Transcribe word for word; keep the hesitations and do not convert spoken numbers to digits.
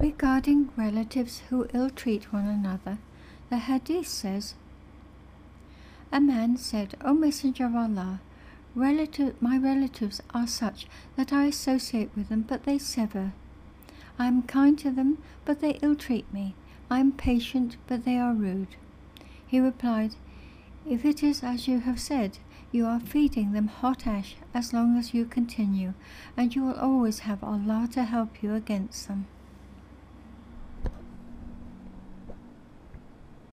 Regarding relatives who ill-treat one another, the Hadith says, a man said, O Messenger of Allah, Relative, my relatives are such that I associate with them, but they sever. I am kind to them, but they ill-treat me. I am patient, but they are rude. He replied, if it is as you have said, you are feeding them hot ash as long as you continue, and you will always have Allah to help you against them.